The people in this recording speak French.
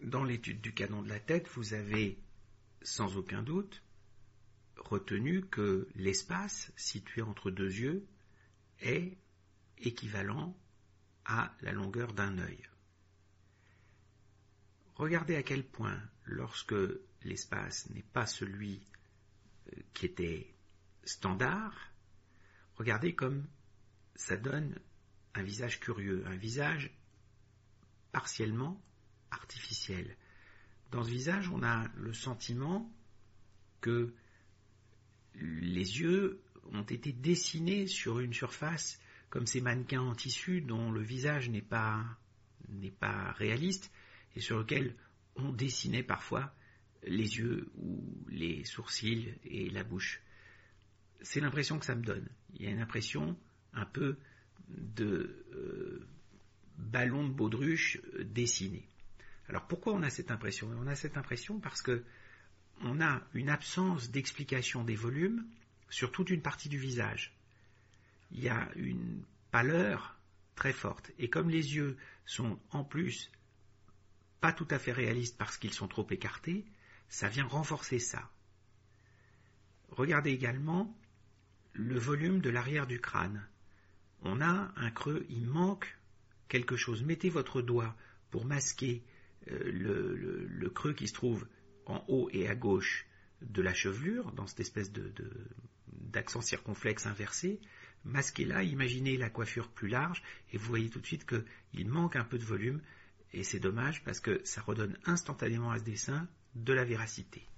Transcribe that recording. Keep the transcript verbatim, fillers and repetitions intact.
dans l'étude du canon de la tête, vous avez sans aucun doute retenu que l'espace situé entre deux yeux est équivalent à la longueur d'un œil. Regardez à quel point, lorsque l'espace n'est pas celui qui était standard, regardez comme ça donne un visage curieux, un visage partiellement artificiel. Dans ce visage, on a le sentiment que les yeux ont été dessinés sur une surface comme ces mannequins en tissu dont le visage n'est pas, n'est pas réaliste et sur lequel on dessinait parfois les yeux ou les sourcils et la bouche. C'est l'impression que ça me donne. Il y a une impression un peu de euh, ballon de baudruche dessiné. Alors pourquoi on a cette impression ? On a cette impression parce que on a une absence d'explication des volumes sur toute une partie du visage. Il y a une pâleur très forte. Et comme les yeux sont en plus pas tout à fait réalistes parce qu'ils sont trop écartés, ça vient renforcer ça. Regardez également le volume de l'arrière du crâne. On a un creux, il manque quelque chose. Mettez votre doigt pour masquer euh, le, le, le creux qui se trouve en haut et à gauche de la chevelure, dans cette espèce de, de, d'accent circonflexe inversé. Masquez-la, imaginez la coiffure plus large, et vous voyez tout de suite qu'il manque un peu de volume, et c'est dommage parce que ça redonne instantanément à ce dessin de la véracité.